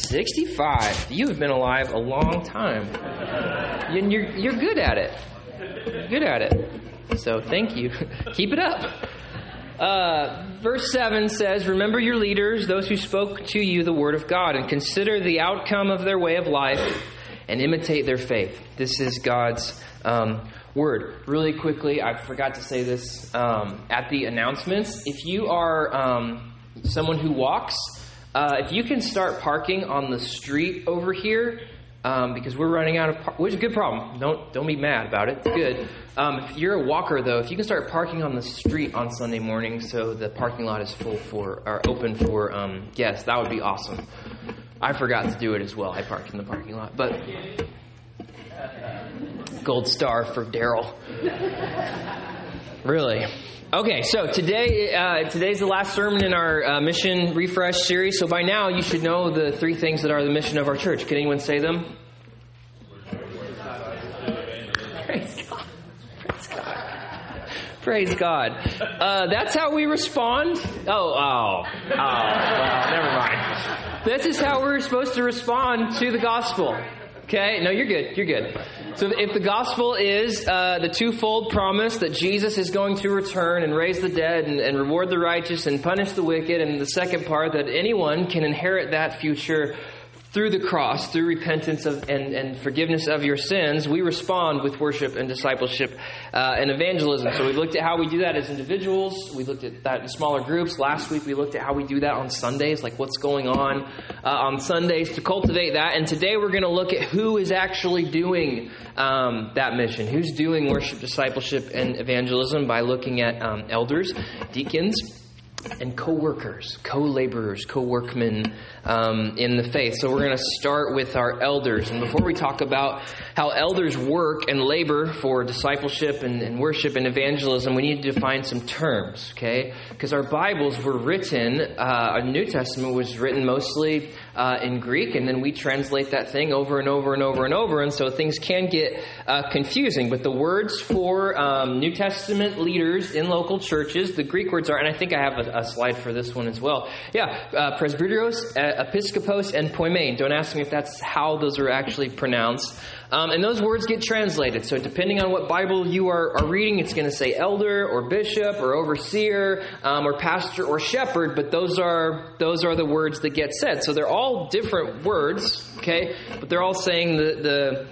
65. You have been alive a long time. And you're good at it. Good at it. So thank you. Keep it up. Verse 7 says, remember your leaders, those who spoke to you the word of God, and consider the outcome of their way of life and imitate their faith. This is God's word. Really quickly, I forgot to say this at the announcements. If you are someone who walks, if you can start parking on the street over here, because we're running out of which is a good problem. Don't be mad about it. It's good. If you're a walker, though, if you can start parking on the street on Sunday morning, so the parking lot is open for guests, that would be awesome. I forgot to do it as well. I parked in the parking lot, but gold star for Daryl. Really. Okay, so today's the last sermon in our Mission Refresh series. So by now you should know the three things that are the mission of our church. Can anyone say them? Praise God. Praise God. Praise God. That's how we respond. Well, never mind. This is how we're supposed to respond to the gospel. Okay? No, you're good. You're good. So if the gospel is the twofold promise that Jesus is going to return and raise the dead and reward the righteous and punish the wicked, and the second part that anyone can inherit that future through the cross, through repentance and forgiveness of your sins, we respond with worship and discipleship and evangelism. So we've looked at how we do that as individuals. We looked at that in smaller groups. Last week we looked at how we do that on Sundays, like what's going on Sundays to cultivate that. And today we're going to look at who is actually doing that mission. Who's doing worship, discipleship, and evangelism by looking at elders, deacons, and co-workers, co-laborers, co-workmen in the faith. So we're going to start with our elders. And before we talk about how elders work and labor for discipleship and worship and evangelism, we need to define some terms, okay? Because our Bibles were written, our New Testament was written mostly in Greek, and then we translate that thing over and over and over and over, and so things can get confusing. But the words for New Testament leaders in local churches, the Greek words are, and I think I have a slide for this one as well. Presbyteros, episkopos, and poimen. Don't ask me if that's how those are actually pronounced. And those words get translated. So depending on what Bible you are reading, it's going to say elder or bishop or overseer or pastor or shepherd. But those are the words that get said. So they're all different words, okay? But they're all saying the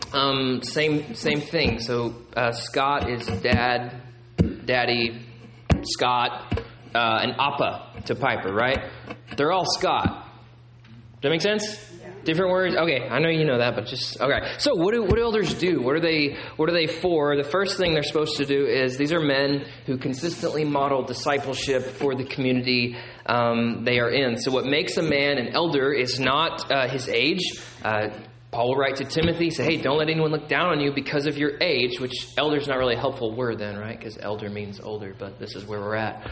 same thing. So Scott is dad, daddy, Scott, and Appa to Piper, right? They're all Scott. Does that make sense? Different words? Okay, I know you know that, but just... Okay, so what do elders do? What are they for? The first thing they're supposed to do is, these are men who consistently model discipleship for the community they are in. So what makes a man an elder is not his age. Paul will write to Timothy, say, hey, don't let anyone look down on you because of your age, which elder's not really a helpful word then, right? Because elder means older, but this is where we're at.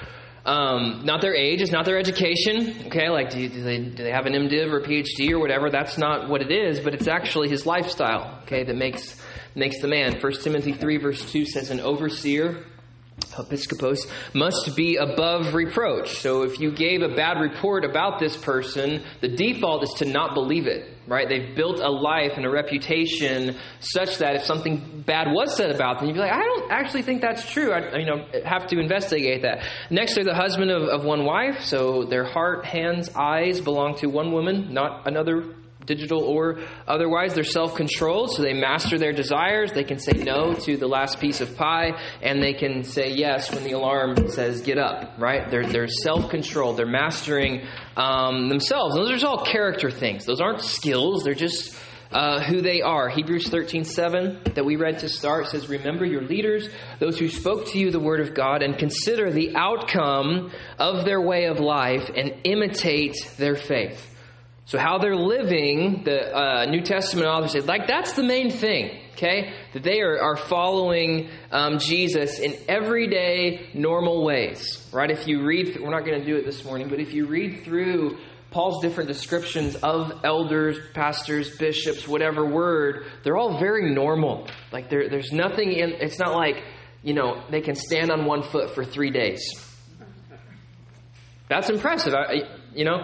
Not their age, it's not their education. Okay, like do they have an MDiv or a PhD or whatever? That's not what it is, but it's actually his lifestyle. Okay, that makes the man. 1 Timothy 3 verse 2 says an overseer, episkopos, must be above reproach. So if you gave a bad report about this person, the default is to not believe it, right? They've built a life and a reputation such that if something bad was said about them, you'd be like, I don't actually think that's true. I have to investigate that. Next, they're the husband of one wife. So their heart, hands, eyes belong to one woman, not another, digital or otherwise. They're self-controlled, so they master their desires. They can say no to the last piece of pie, and they can say yes when the alarm says get up, right? They're self-controlled. They're mastering themselves. Those are all character things. Those aren't skills. They're just who they are. Hebrews 13:7 that we read to start says, remember your leaders, those who spoke to you the word of God, and consider the outcome of their way of life and imitate their faith. So how they're living, the New Testament authors say, like, that's the main thing, okay? That they are following Jesus in everyday, normal ways, right? If you read, we're not going to do it this morning, but if you read through Paul's different descriptions of elders, pastors, bishops, whatever word, they're all very normal. Like, there's nothing in, it's not like, they can stand on one foot for 3 days. That's impressive,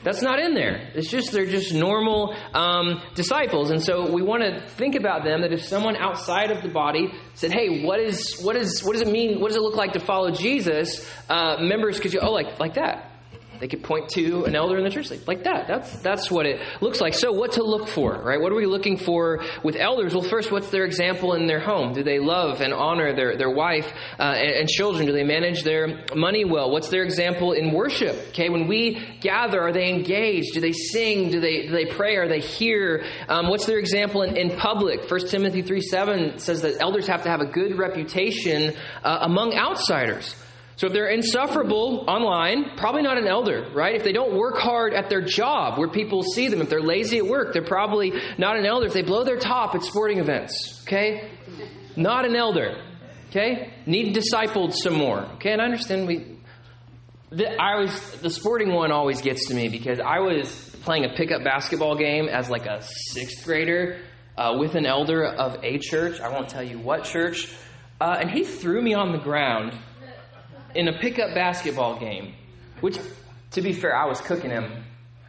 That's not in there. They're just normal disciples. And so we want to think about them, that if someone outside of the body said, hey, what does it mean? What does it look like to follow Jesus? Members could go, like that. They could point to an elder in the church like that. That's what it looks like. So what to look for, right? What are we looking for with elders? Well, first, what's their example in their home? Do they love and honor their wife and children? Do they manage their money well? What's their example in worship? Okay, when we gather, are they engaged? Do they sing? Do they pray? Are they here? What's their example in public? 1 Timothy 3:7 says that elders have to have a good reputation among outsiders. So if they're insufferable online, probably not an elder, right? If they don't work hard at their job where people see them, if they're lazy at work, they're probably not an elder. If they blow their top at sporting events, okay? Not an elder, okay? Need discipled some more, okay? And I understand the sporting one always gets to me because I was playing a pickup basketball game as like a 6th grader with an elder of a church. I won't tell you what church. And he threw me on the ground in a pickup basketball game, which, to be fair, I was cooking him,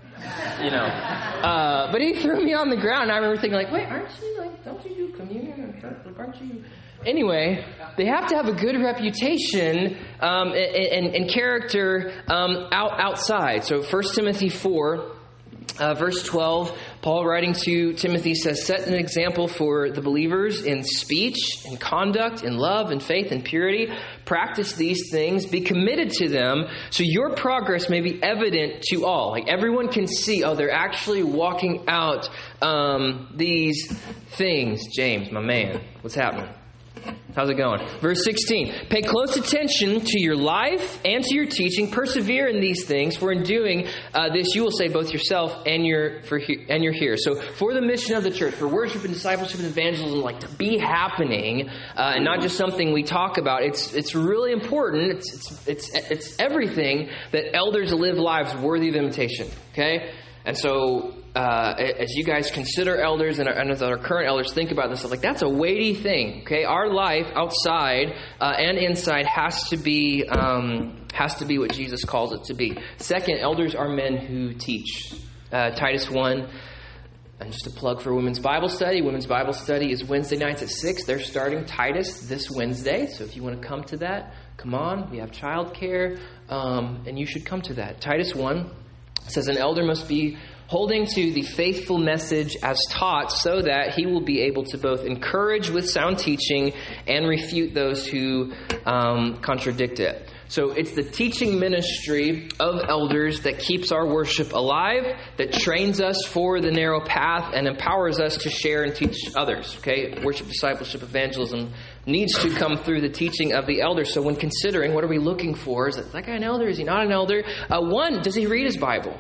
but he threw me on the ground, and I remember thinking, like, wait, don't you do communion in church? Aren't you? Anyway, they have to have a good reputation and character outside. So 1 Timothy 4, verse 12, Paul writing to Timothy says, set an example for the believers in speech, in conduct, in love, in faith, and purity. Practice these things. Be committed to them so your progress may be evident to all. Like everyone can see, they're actually walking out these things. James, my man, what's happening? How's it going? Verse 16. Pay close attention to your life and to your teaching. Persevere in these things, for in doing this you will save both yourself and your hearer. So for the mission of the church, for worship and discipleship and evangelism, like to be happening, and not just something we talk about, it's really important. It's everything that elders live lives worthy of imitation. Okay, and so. As you guys consider elders and as our current elders think about this, like that's a weighty thing. Okay, our life outside and inside has to be what Jesus calls it to be. Second, elders are men who teach. Titus 1. And just a plug for Women's Bible Study. Women's Bible Study is Wednesday nights at 6. They're starting Titus this Wednesday. So if you want to come to that, come on. We have childcare, and you should come to that. Titus 1 says an elder must be holding to the faithful message as taught so that he will be able to both encourage with sound teaching and refute those who contradict it. So it's the teaching ministry of elders that keeps our worship alive, that trains us for the narrow path, and empowers us to share and teach others. Okay, worship, discipleship, evangelism needs to come through the teaching of the elders. So when considering what are we looking for, is that guy an elder? Is he not an elder? One, does he read his Bible?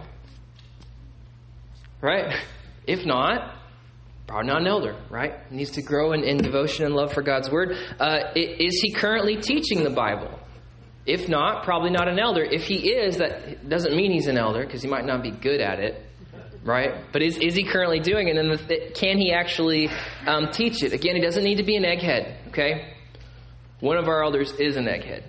Right? If not, probably not an elder, right? He needs to grow in devotion and love for God's Word. Is he currently teaching the Bible? If not, probably not an elder. If he is, that doesn't mean he's an elder because he might not be good at it, right? But is he currently doing it? And can he actually teach it? Again, he doesn't need to be an egghead, okay? One of our elders is an egghead.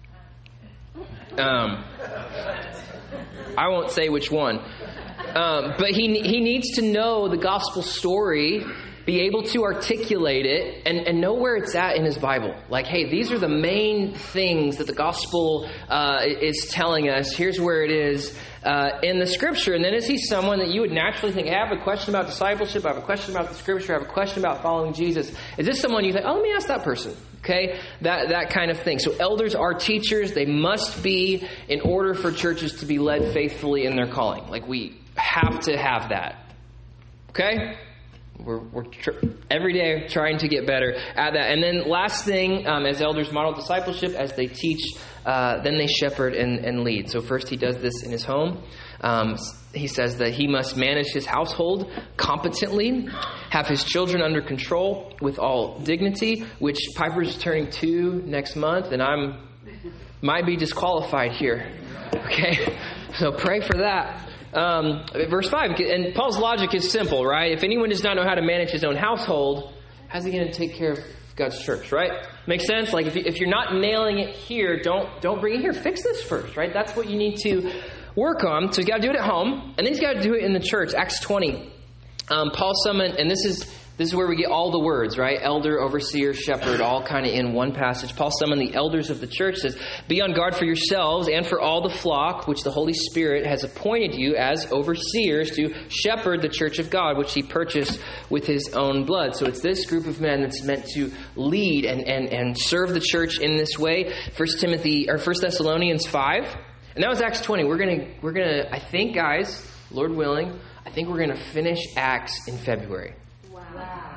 I won't say which one. But he needs to know the gospel story, be able to articulate it, and know where it's at in his Bible. Like, hey, these are the main things that the gospel is telling us. Here's where it is in the Scripture. And then is he someone that you would naturally think, hey, I have a question about discipleship, I have a question about the Scripture, I have a question about following Jesus. Is this someone you think, let me ask that person? Okay, that kind of thing. So elders are teachers. They must be in order for churches to be led faithfully in their calling. Like we have to have that. Okay? We're every day trying to get better at that. And then last thing, as elders model discipleship, as they teach, then they shepherd and lead. So first he does this in his home. He says that he must manage his household competently, have his children under control with all dignity, which Piper's turning 2 next month, and might be disqualified here. Okay? So pray for that. Verse 5, and Paul's logic is simple, right? If anyone does not know how to manage his own household, how's he going to take care of God's church, right? Makes sense? Like if you're not nailing it here, don't bring it here. Fix this first, right? That's what you need to work on. So he's got to do it at home, and then he's got to do it in the church. Acts 20. Paul summoned, and this is where we get all the words, right? Elder, overseer, shepherd, all kind of in one passage. Paul summoned the elders of the church, says, be on guard for yourselves and for all the flock, which the Holy Spirit has appointed you as overseers to shepherd the church of God, which he purchased with his own blood. So it's this group of men that's meant to lead and serve the church in this way. 1 Thessalonians 5. And that was Acts 20. We're gonna, I think, guys, Lord willing, I think we're going to finish Acts in February. Wow.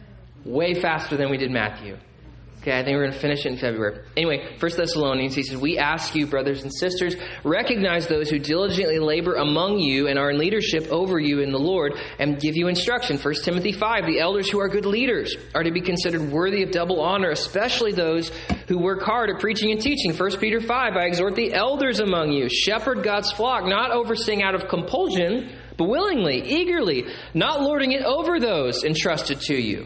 Way faster than we did Matthew. Okay, I think we're going to finish it in February. Anyway, 1 Thessalonians, he says, we ask you, brothers and sisters, recognize those who diligently labor among you and are in leadership over you in the Lord and give you instruction. 1 Timothy 5, the elders who are good leaders are to be considered worthy of double honor, especially those who work hard at preaching and teaching. 1 Peter 5, I exhort the elders among you, shepherd God's flock, not overseeing out of compulsion, but willingly, eagerly, not lording it over those entrusted to you.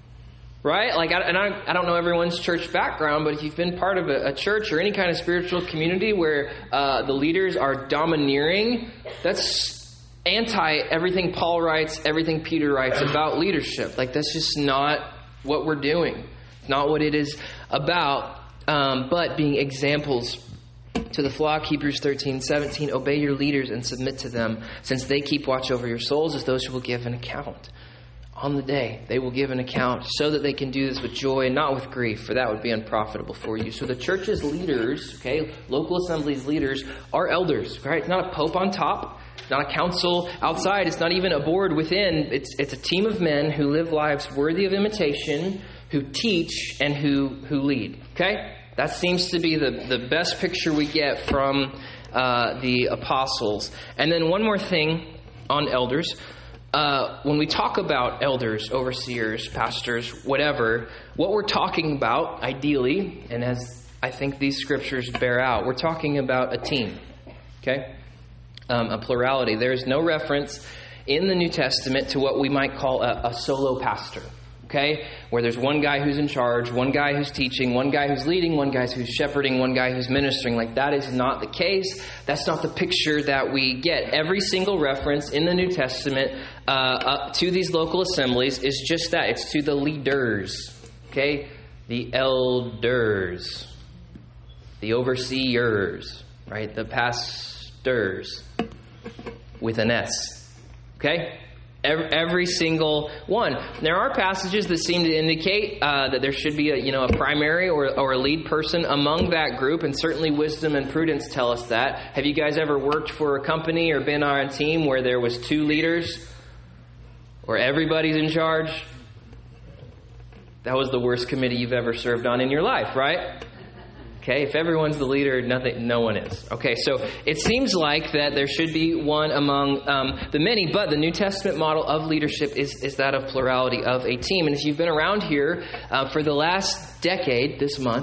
Right? Like, I don't know everyone's church background, but if you've been part of a church or any kind of spiritual community where the leaders are domineering, that's anti everything Paul writes, everything Peter writes about leadership. Like, that's just not what we're doing. It's not what it is about, but being examples to the flock. Hebrews 13:17, obey your leaders and submit to them, since they keep watch over your souls as those who will give an account. On the day, they will give an account so that they can do this with joy and not with grief, for that would be unprofitable for you. So the church's leaders, okay, local assemblies leaders, are elders, right? It's not a pope on top, not a council outside, it's not even a board within. It's a team of men who live lives worthy of imitation, who teach, and who lead, okay? That seems to be the best picture we get from the apostles. And then one more thing on elders. When we talk about elders, overseers, pastors, whatever, what we're talking about, ideally, and as I think these scriptures bear out, we're talking about a team, okay? A plurality. There's no reference in the New Testament to what we might call a solo pastor, okay? Where there's one guy who's in charge, one guy who's teaching, one guy who's leading, one guy who's shepherding, one guy who's ministering. Like, that is not the case. That's not the picture that we get. Every single reference in the New Testament to these local assemblies is just that. It's to the leaders, okay? The elders, the overseers, right? The pastors with an S, okay? Every single one. There are passages that seem to indicate that there should be a primary or a lead person among that group, and certainly wisdom and prudence tell us that. Have you guys ever worked for a company or been on a team where there was two leaders, or everybody's in charge? That was the worst committee you've ever served on in your life, right? Okay, if everyone's the leader, no one is. Okay, so it seems like that there should be one among the many, but the New Testament model of leadership is that of plurality of a team. And if you've been around here for the last decade,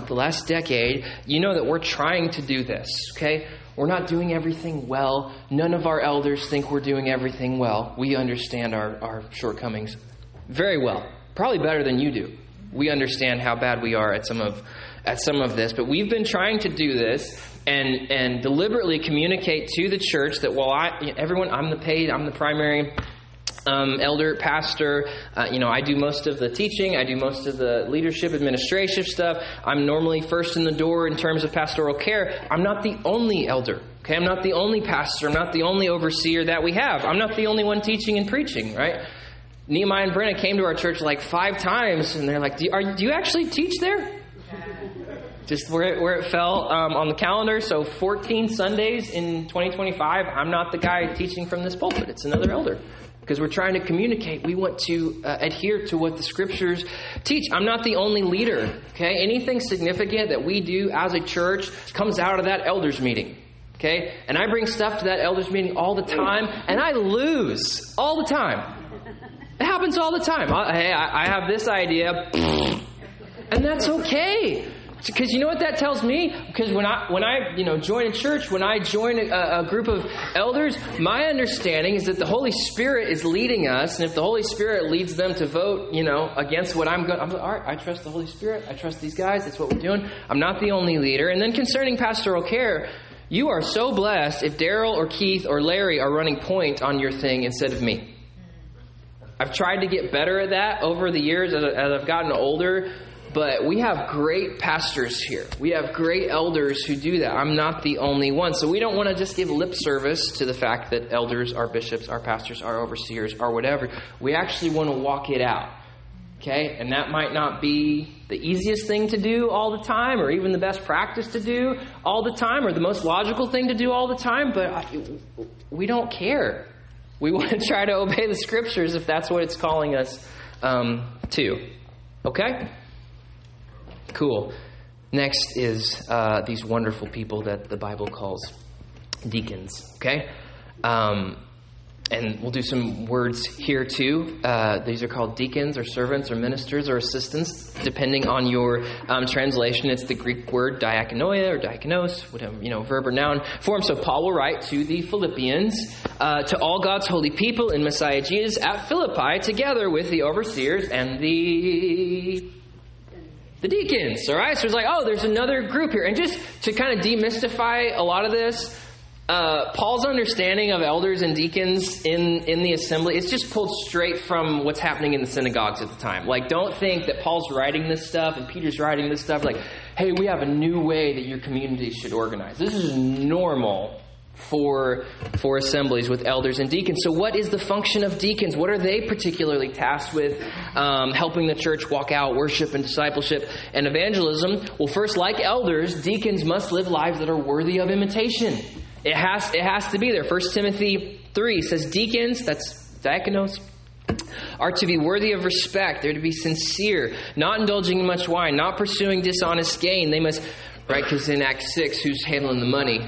you know that we're trying to do this, okay? We're not doing everything well. None of our elders think we're doing everything well. We understand our shortcomings very well, probably better than you do. We understand how bad we are at some of this, but we've been trying to do this and deliberately communicate to the church that while I'm the primary elder, pastor, I do most of the teaching, I do most of the leadership, administrative stuff. I'm normally first in the door in terms of pastoral care. I'm not the only elder. Okay, I'm not the only pastor. I'm not the only overseer that we have. I'm not the only one teaching and preaching, right? Nehemiah and Brenna came to our church like 5 times, and they're like, do you actually teach there? Just where it fell on the calendar. So 14 Sundays in 2025, I'm not the guy teaching from this pulpit. It's another elder. Because we're trying to communicate. We want to adhere to what the scriptures teach. I'm not the only leader. Okay, anything significant that we do as a church comes out of that elders meeting. Okay, and I bring stuff to that elders meeting all the time, and I lose all the time. It happens all the time. I have this idea, and that's okay. Because you know what that tells me? Because when I join a church, when I join a group of elders, my understanding is that the Holy Spirit is leading us, and if the Holy Spirit leads them to vote, against what I'm like, all right, I trust the Holy Spirit. I trust these guys. That's what we're doing. I'm not the only leader. And then concerning pastoral care, You are so blessed if Daryl or Keith or Larry are running point on your thing instead of me. I've tried to get better at that over the years as I've gotten older, but we have great pastors here. We have great elders who do that. I'm not the only one. So we don't want to just give lip service to the fact that elders are bishops, our pastors, our overseers, or whatever. We actually want to walk it out. Okay? And that might not be the easiest thing to do all the time, or even the best practice to do all the time, or the most logical thing to do all the time, but we don't care. We want to try to obey the Scriptures if that's what it's calling us to. Okay? Cool. Next is these wonderful people that the Bible calls deacons. Okay? And we'll do some words here too. These are called deacons or servants or ministers or assistants, depending on your translation. It's the Greek word diakonoia or diakonos, whatever, verb or noun form. So Paul will write to the Philippians, to all God's holy people in Messiah Jesus at Philippi, together with the overseers and the deacons. All right, so it's like, there's another group here, and just to kind of demystify a lot of this. Paul's understanding of elders and deacons in the assembly, it's just pulled straight from what's happening in the synagogues at the time. Like, don't think that Paul's writing this stuff and Peter's writing this stuff like, hey, we have a new way that your community should organize. This is normal for assemblies with elders and deacons. So what is the function of deacons? What are they particularly tasked with? Helping the church walk out worship and discipleship and evangelism. Well, first, like elders, deacons must live lives that are worthy of imitation. It has to be there. 1 Timothy 3 says deacons, that's diakonos, are to be worthy of respect. They're to be sincere, not indulging in much wine, not pursuing dishonest gain. They must, right, because in Acts 6, who's handling the money?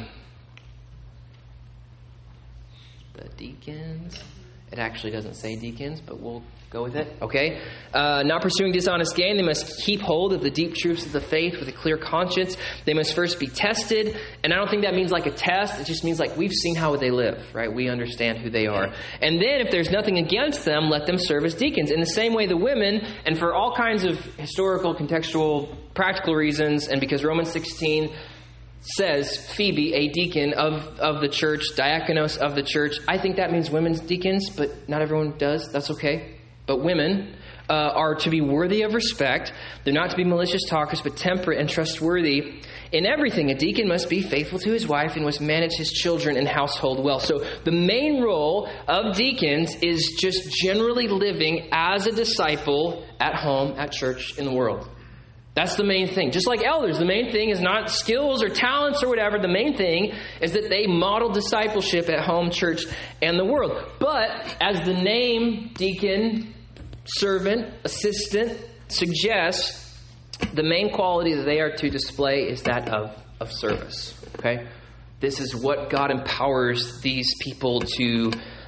The deacons. It actually doesn't say deacons, but we'll go with it. Okay? Not pursuing dishonest gain. They must keep hold of the deep truths of the faith with a clear conscience. They must first be tested. And I don't think that means like a test. It just means like we've seen how they live, right? We understand who they are. And then if there's nothing against them, let them serve as deacons. In the same way, the women, and for all kinds of historical, contextual, practical reasons, and because Romans 16 says Phoebe, a deacon of the church, diakonos of the church. I think that means women's deacons, but not everyone does. That's okay. But women are to be worthy of respect. They're not to be malicious talkers, but temperate and trustworthy. In everything, a deacon must be faithful to his wife and must manage his children and household well. So the main role of deacons is just generally living as a disciple at home, at church, in the world. That's the main thing. Just like elders, the main thing is not skills or talents or whatever. The main thing is that they model discipleship at home, church, and the world. But as the name deacon, servant, assistant suggests, the main quality that they are to display is that of service. Okay? This is what God empowers these people to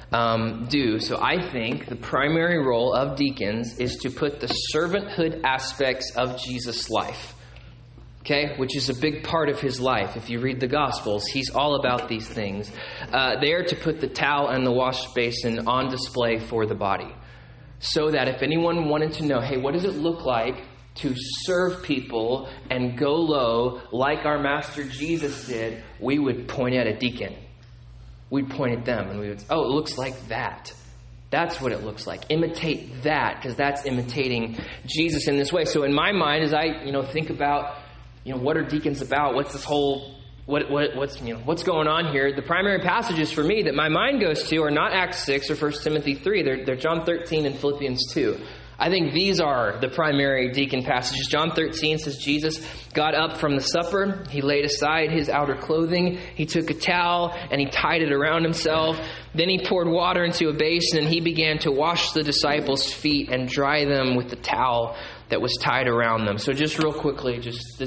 do. So I think the primary role of deacons is to put the servanthood aspects of Jesus' life, okay, which is a big part of his life. If you read the Gospels, he's all about these things. They are to put the towel and the wash basin on display for the body, so that if anyone wanted to know, hey, what does it look like to serve people and go low like our Master Jesus did, we would point at a deacon. We'd point at them and we would say, it looks like that. That's what it looks like. Imitate that, because that's imitating Jesus in this way. So in my mind, as I think about what are deacons about, what's this whole what's going on here, the primary passages for me that my mind goes to are not Acts 6 or 1 Timothy 3. They're John 13 and Philippians 2. I think these are the primary deacon passages. John 13 says Jesus got up from the supper. He laid aside his outer clothing. He took a towel and he tied it around himself. Then he poured water into a basin and he began to wash the disciples' feet and dry them with the towel that was tied around them. So just real quickly,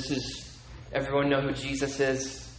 everyone know who Jesus is?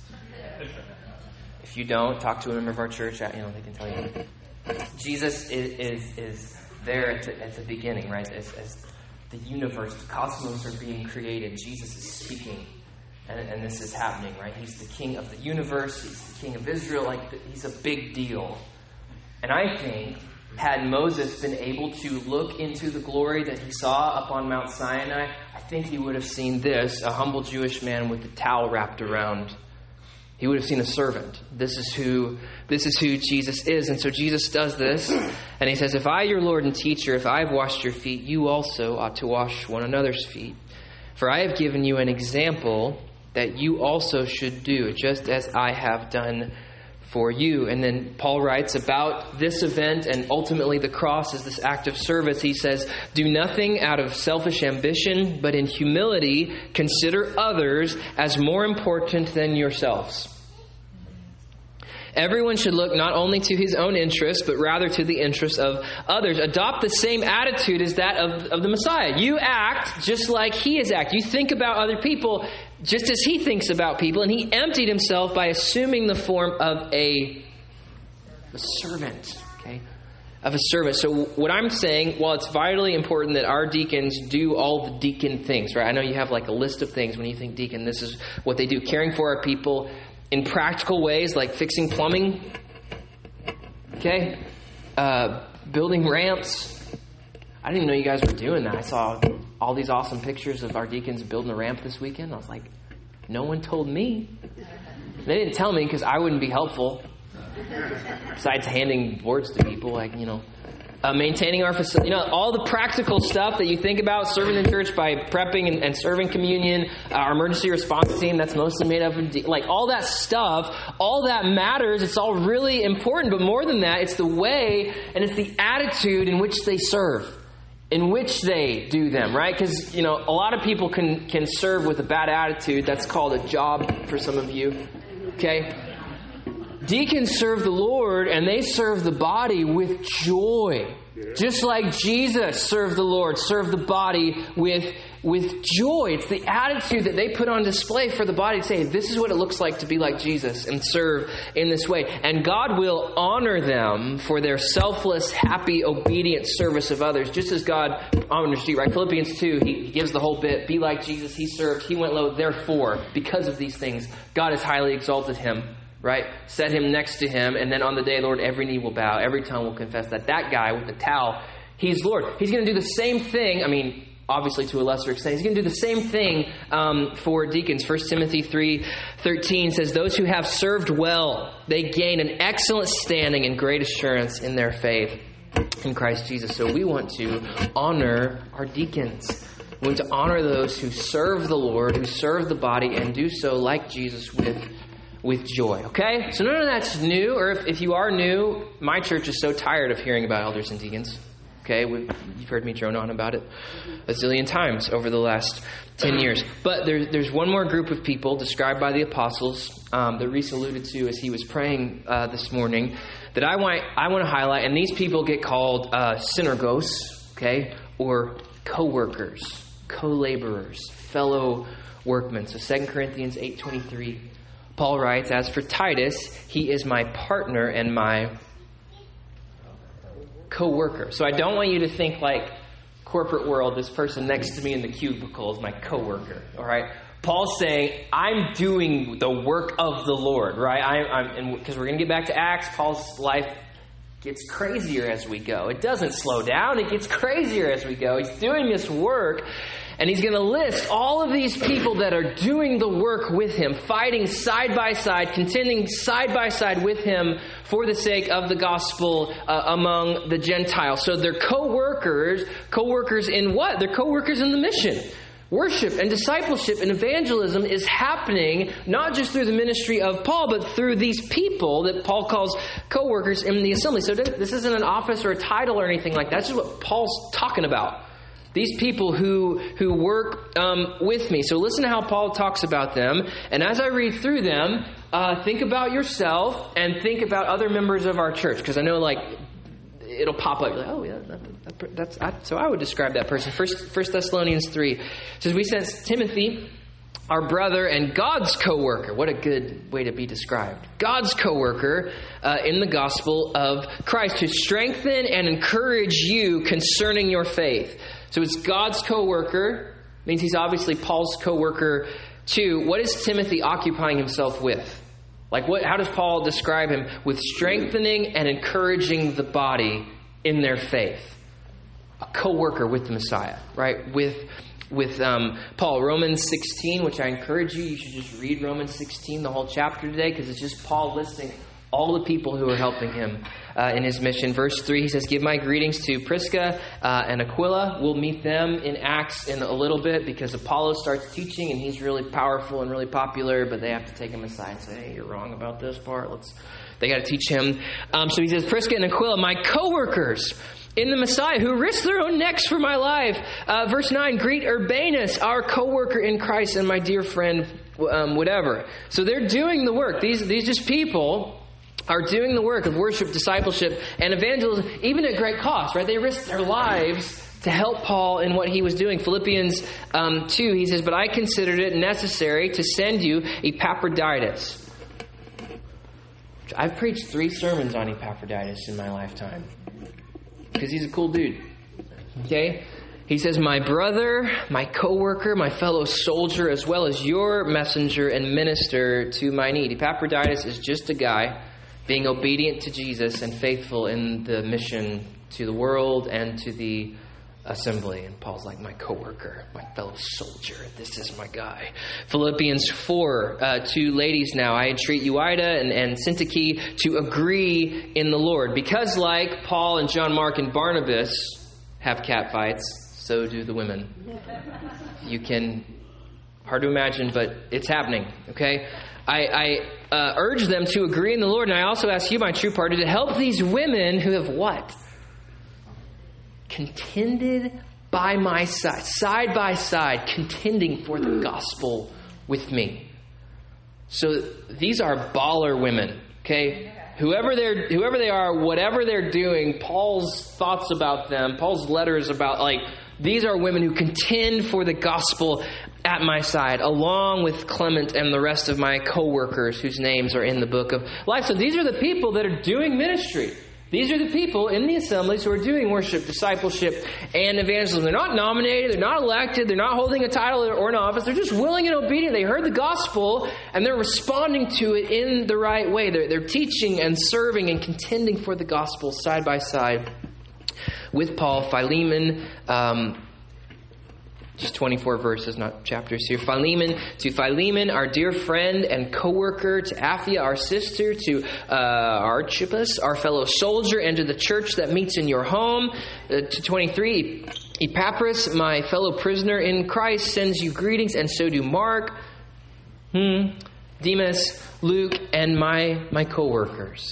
If you don't, talk to a member of our church. They can tell you. Jesus is there at the beginning, right? As the universe, the cosmos are being created, Jesus is speaking, and this is happening, right? He's the king of the universe. He's the king of Israel. He's a big deal. And I think, had Moses been able to look into the glory that he saw up on Mount Sinai, I think he would have seen this, a humble Jewish man with a towel wrapped around He would have seen a servant. This is who Jesus is. And so Jesus does this, and he says, if I, your Lord and teacher, if I have washed your feet, you also ought to wash one another's feet. For I have given you an example that you also should do, just as I have done for you. And then Paul writes about this event and ultimately the cross as this act of service. He says, do nothing out of selfish ambition, but in humility consider others as more important than yourselves. Everyone should look not only to his own interests, but rather to the interests of others. Adopt the same attitude as that of the Messiah. You act just like he is acting. You think about other people just as he thinks about people. And he emptied himself by assuming the form of a servant. Okay? Of a servant. So what I'm saying, while it's vitally important that our deacons do all the deacon things, right? I know you have like a list of things when you think deacon. This is what they do. Caring for our people in practical ways like fixing plumbing. Okay? Building ramps. I didn't even know you guys were doing that. I saw all these awesome pictures of our deacons building a ramp this weekend. I was like, no one told me. They didn't tell me because I wouldn't be helpful. Besides handing boards to people, maintaining our facility, all the practical stuff that you think about, serving in church by prepping and serving communion, our emergency response team that's mostly made up of, all that stuff, all that matters. It's all really important. But more than that, it's the way and it's the attitude in which they serve, in which they do them, right? Because, a lot of people can serve with a bad attitude. That's called a job for some of you, okay? Deacons serve the Lord and they serve the body with joy. Just like Jesus served the Lord, served the body with joy. It's the attitude that they put on display for the body to say, this is what it looks like to be like Jesus and serve in this way. And God will honor them for their selfless, happy, obedient service of others, just as God honors you, right? Philippians 2, he gives the whole bit, be like Jesus, he served, he went low. Therefore, because of these things, God has highly exalted him. Right? Set him next to him. And then on the day, Lord, every knee will bow. Every tongue will confess that guy with the towel, he's Lord. He's going to do the same thing. Obviously to a lesser extent. He's going to do the same thing for deacons. 1 Timothy 3:13 says, those who have served well, they gain an excellent standing and great assurance in their faith in Christ Jesus. So we want to honor our deacons. We want to honor those who serve the Lord, who serve the body, and do so like Jesus with joy. Okay? So none of that's new, or if you are new, my church is so tired of hearing about elders and deacons. Okay? You've heard me drone on about it a zillion times over the last 10 years. But there's one more group of people described by the apostles that Reese alluded to as he was praying this morning that I want to highlight. And these people get called synergos, okay? Or co-workers, co-laborers, fellow workmen. So 2 Corinthians 8:23. Paul writes, as for Titus, he is my partner and my co-worker. So I don't want you to think like corporate world, this person next to me in the cubicle is my co-worker. All right. Paul's saying, I'm doing the work of the Lord, right? Because we're going to get back to Acts. Paul's life gets crazier as we go. It doesn't slow down. It gets crazier as we go. He's doing this work. And he's going to list all of these people that are doing the work with him, fighting side by side, contending side by side with him for the sake of the gospel among the Gentiles. So they're co-workers. Co-workers in what? They're co-workers in the mission. Worship and discipleship and evangelism is happening not just through the ministry of Paul, but through these people that Paul calls co-workers in the assembly. So this isn't an office or a title or anything like that. This is what Paul's talking about. These people who work with me. So listen to how Paul talks about them. And as I read through them, think about yourself and think about other members of our church. Because I know it'll pop up. You're like, oh yeah, so I would describe that person. 1 Thessalonians 3 says, we sent Timothy, our brother and God's co-worker. What a good way to be described. God's co-worker in the gospel of Christ to strengthen and encourage you concerning your faith. So it's God's co-worker. Means he's obviously Paul's co-worker too. What is Timothy occupying himself with? How does Paul describe him? With strengthening and encouraging the body in their faith. A co-worker with the Messiah, right? With with Paul. Romans 16, which I encourage you should just read Romans 16, the whole chapter today, because it's just Paul listing all the people who are helping him in his mission. Verse 3, he says, give my greetings to Prisca and Aquila. We'll meet them in Acts in a little bit because Apollo starts teaching and he's really powerful and really popular, but they have to take him aside and say, hey, you're wrong about this part. They got to teach him. So he says, Prisca and Aquila, my co-workers in the Messiah who risked their own necks for my life. Verse 9, greet Urbanus, our co-worker in Christ and my dear friend, whatever. So they're doing the work. These just people are doing the work of worship, discipleship, and evangelism, even at great cost, right? They risked their lives to help Paul in what he was doing. Philippians 2, he says, but I considered it necessary to send you Epaphroditus. I've preached 3 sermons on Epaphroditus in my lifetime because he's a cool dude. Okay? He says, my brother, my co-worker, my fellow soldier, as well as your messenger and minister to my need. Epaphroditus is just a guy being obedient to Jesus and faithful in the mission to the world and to the assembly. And Paul's like, my co-worker, my fellow soldier, this is my guy. Philippians 4, 2 ladies now. I entreat Euodia and Syntyche to agree in the Lord. Because like Paul and John Mark and Barnabas have cat fights, so do the women. You can, hard to imagine, but it's happening, okay? I urge them to agree in the Lord, and I also ask you, my true partner, to help these women who have what? Contended by my side by side, contending for the gospel with me. So these are baller women, okay? Whoever they are, whatever they're doing, Paul's thoughts about them, Paul's letters about, these are women who contend for the gospel at my side, along with Clement and the rest of my co-workers whose names are in the book of life. So these are the people that are doing ministry. These are the people in the assemblies who are doing worship, discipleship, and evangelism. They're not nominated, they're not elected, they're not holding a title or an office. They're just willing and obedient. They heard the gospel, and they're responding to it in the right way. They're teaching and serving and contending for the gospel side by side with Paul. Philemon, just 24 verses, not chapters here. To Philemon, our dear friend and co-worker, to Apphia, our sister, to Archippus, our fellow soldier, and to the church that meets in your home. To 23, Epaphras, my fellow prisoner in Christ, sends you greetings, and so do Mark, Demas, Luke, and my co-workers.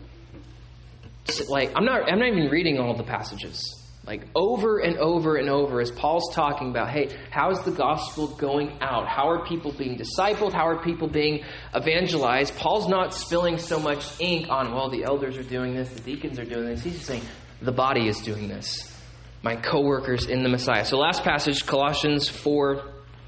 I'm not even reading all the passages. Over and over and over, as Paul's talking about, hey, how's the gospel going out? How are people being discipled? How are people being evangelized? Paul's not spilling so much ink on, well, the elders are doing this, the deacons are doing this. He's just saying, the body is doing this. My co-workers in the Messiah. So last passage, Colossians 4,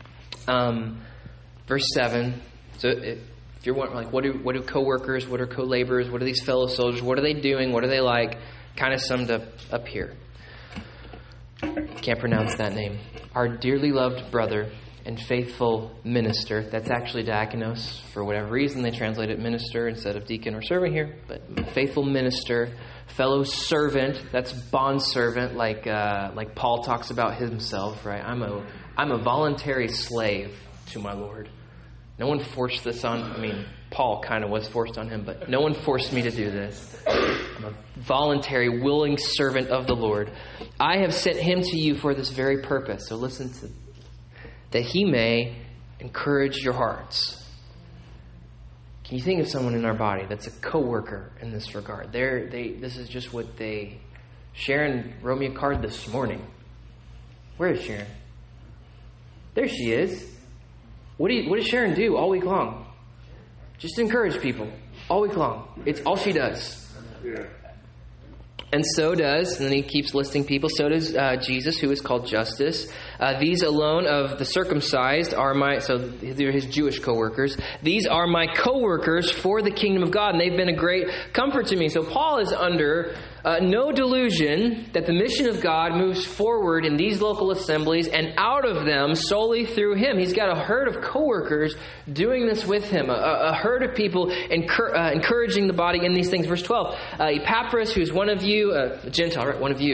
verse 7. So if you're wondering, what do co-workers, what are co-laborers, what are these fellow soldiers, what are they doing, what are they like? Kind of summed up here. Can't pronounce that name. Our dearly loved brother and faithful minister. That's actually diakonos. For whatever reason, they translate it minister instead of deacon or servant here. But faithful minister, fellow servant. That's bondservant, like Paul talks about himself, right? I'm a voluntary slave to my Lord. No one forced this on. Paul kind of was forced on him, but no one forced me to do this. I'm a voluntary, willing servant of the Lord. I have sent him to you for this very purpose. So listen to that he may encourage your hearts. Can you think of someone in our body that's a co-worker in this regard? This is just what they... Sharon wrote me a card this morning. Where is Sharon? There she is. What does Sharon do all week long? Just encourage people all week long. It's all she does. Yeah. And so does, and then he keeps listing people, so does Jesus, who is called Justus. These alone of the circumcised are so they're his Jewish co-workers. These are my co-workers for the kingdom of God, and they've been a great comfort to me. So Paul is under no delusion that the mission of God moves forward in these local assemblies and out of them solely through him. He's got a herd of co-workers doing this with him, a herd of people encouraging the body in these things. Verse 12, Epaphras, who's one of you, a Gentile, right? One of you.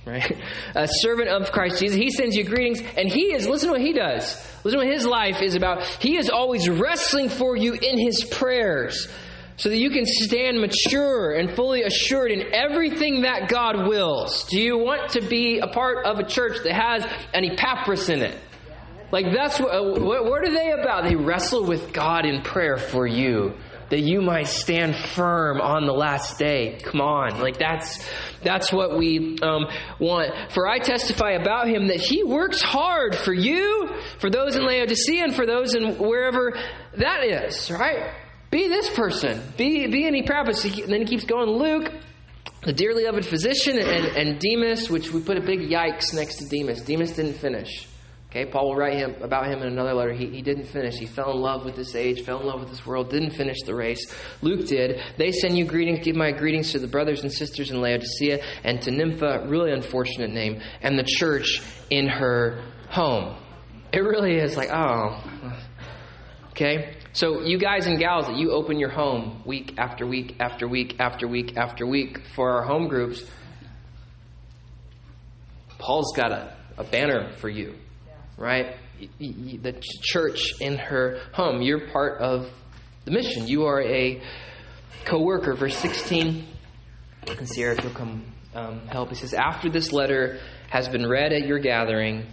right? A servant of Christ Jesus. He sends you greetings, and he is, listen to what he does. Listen to what his life is about. He is always wrestling for you in his prayers so that you can stand mature and fully assured in everything that God wills. Do you want to be a part of a church that has an Epaphras in it? Like that's what are they about? They wrestle with God in prayer for you, that you might stand firm on the last day. Come on. Like that's what we want. For I testify about him that he works hard for you, for those in Laodicea, and for those in wherever that is, right? Be this person. Be an Epaphras. And then he keeps going. Luke, the dearly loved physician, and Demas, which we put a big yikes next to Demas. Demas didn't finish. Okay, Paul will write about him in another letter. He didn't finish. He fell in love with this age, fell in love with this world, didn't finish the race. Luke did. They send you greetings. Give my greetings to the brothers and sisters in Laodicea and to Nympha, really unfortunate name, and the church in her home. It really is like, oh. Okay, so you guys and gals that you open your home week after week after week after week after week for our home groups, Paul's got a banner for you. Right? The church in her home. You're part of the mission. You are a co-worker. Verse 16. And Sierra, if you'll come help. He says, after this letter has been read at your gathering,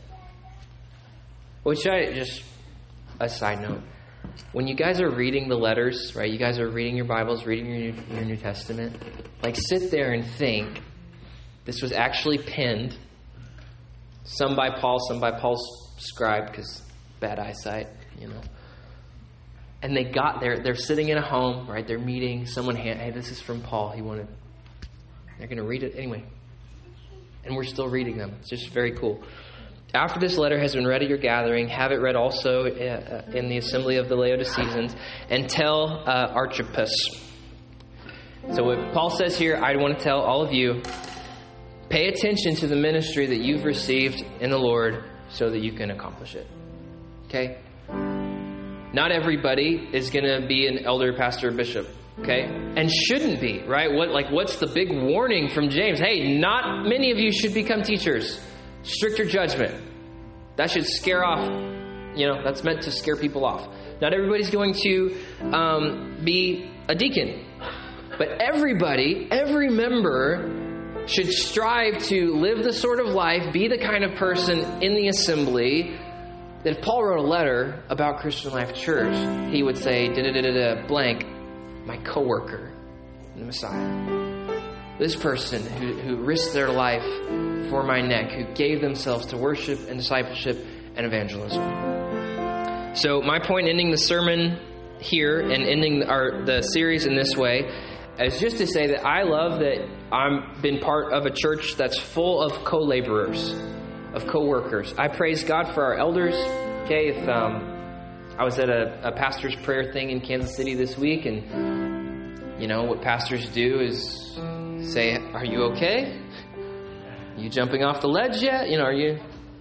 which a side note. When you guys are reading the letters, right? You guys are reading your Bibles, reading your New Testament. Like sit there and think, this was actually penned. Some by Paul, some by Paul's scribe, because bad eyesight, And they got there. They're sitting in a home, right? They're meeting. Someone, hey, this is from Paul. They're going to read it anyway. And we're still reading them. It's just very cool. After this letter has been read at your gathering, have it read also in the assembly of the Laodiceans, and tell Archippus. So what Paul says here, I want to tell all of you, pay attention to the ministry that you've received in the Lord so that you can accomplish it. Okay? Not everybody is going to be an elder, pastor, or bishop. Okay? And shouldn't be, right? What's the big warning from James? Hey, not many of you should become teachers. Stricter judgment. That should scare off, that's meant to scare people off. Not everybody's going to be a deacon. But every member should strive to live the sort of life, be the kind of person in the assembly that if Paul wrote a letter about Christian Life Church, he would say, blank, my coworker in the Messiah. This person who risked their life for my neck, who gave themselves to worship and discipleship and evangelism. So my point ending the sermon here and ending the series in this way is just to say that I love that I've been part of a church that's full of co-laborers, of co-workers. I praise God for our elders. Okay, if I was at a pastor's prayer thing in Kansas City this week, and what pastors do is say, "Are you okay? You jumping off the ledge yet? Are you?"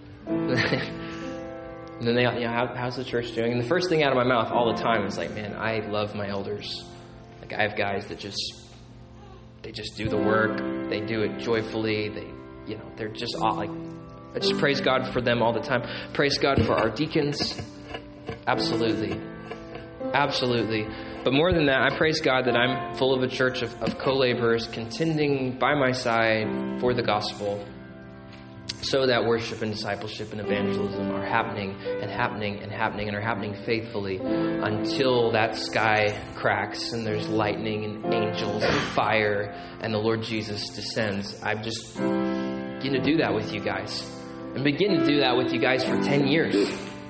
And then they, how's the church doing? And the first thing out of my mouth all the time is like, man, I love my elders. Like I have guys that they just do the work. They do it joyfully. They're just I just praise God for them all the time. Praise God for our deacons. Absolutely. Absolutely. But more than that, I praise God that I'm full of a church of co-laborers contending by my side for the gospel so that worship and discipleship and evangelism are happening and happening and happening and are happening faithfully until that sky cracks and there's lightning and angels and fire and the Lord Jesus descends. I'm just going to do that with you guys. And begin to do that with you guys for 10 years.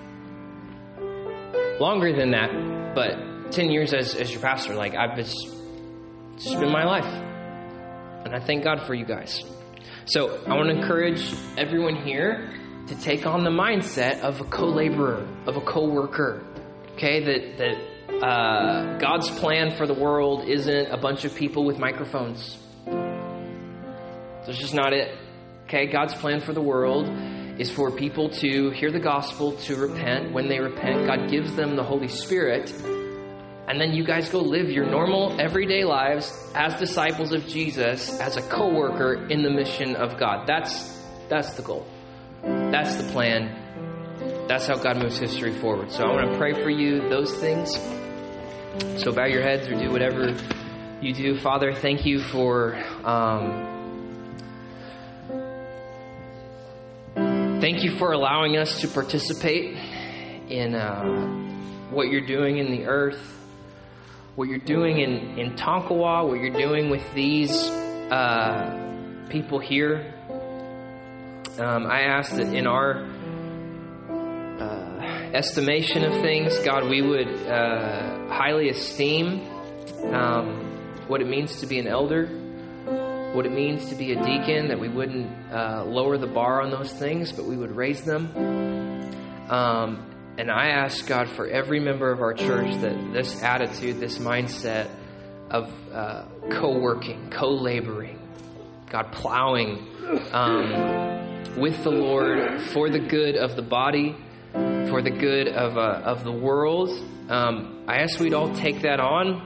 Longer than that, but 10 years as your pastor. It's just been my life. And I thank God for you guys. So I want to encourage everyone here to take on the mindset of a co-laborer, of a co-worker. Okay, that God's plan for the world isn't a bunch of people with microphones. That's just not it. Okay, God's plan for the world is for people to hear the gospel, to repent. When they repent, God gives them the Holy Spirit And then you guys go live your normal, everyday lives as disciples of Jesus, as a co-worker in the mission of God. That's the goal. That's the plan. That's how God moves history forward. So I want to pray for you those things. So bow your heads or do whatever you do. Father, thank you for allowing us to participate in what you're doing in the earth, what you're doing in Tonkawa, what you're doing with these people here. I ask that in our estimation of things, God, we would highly esteem what it means to be an elder, what it means to be a deacon, that we wouldn't lower the bar on those things, but we would raise them. And I ask, God, for every member of our church that this attitude, this mindset of co-working, co-laboring, God, plowing with the Lord for the good of the body, for the good of the world. I ask we'd all take that on.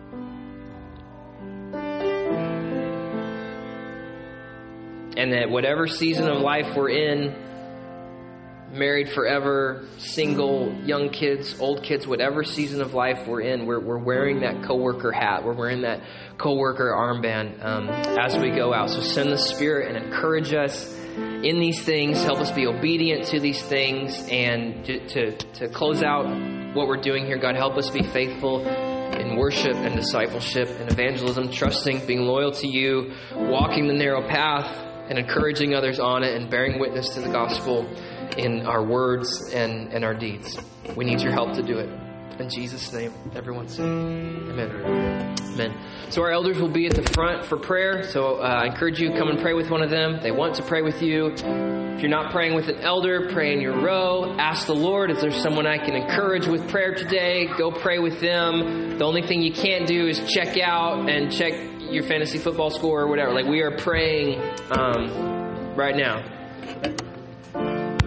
And that whatever season of life we're in, married forever, single, young kids, old kids, whatever season of life we're in, we're wearing that coworker hat. We're wearing that coworker armband as we go out. So send the Spirit and encourage us in these things. Help us be obedient to these things. And to close out what we're doing here, God, help us be faithful in worship and discipleship and evangelism, trusting, being loyal to you, walking the narrow path and encouraging others on it and bearing witness to the gospel in our words and our deeds. We need your help to do it. In Jesus' name, everyone say amen. Amen. So our elders will be at the front for prayer. So I encourage you, come and pray with one of them. They want to pray with you. If you're not praying with an elder, pray in your row. Ask the Lord, is there someone I can encourage with prayer today? Go pray with them. The only thing you can't do is check out and check your fantasy football score or whatever. Like, we are praying right now.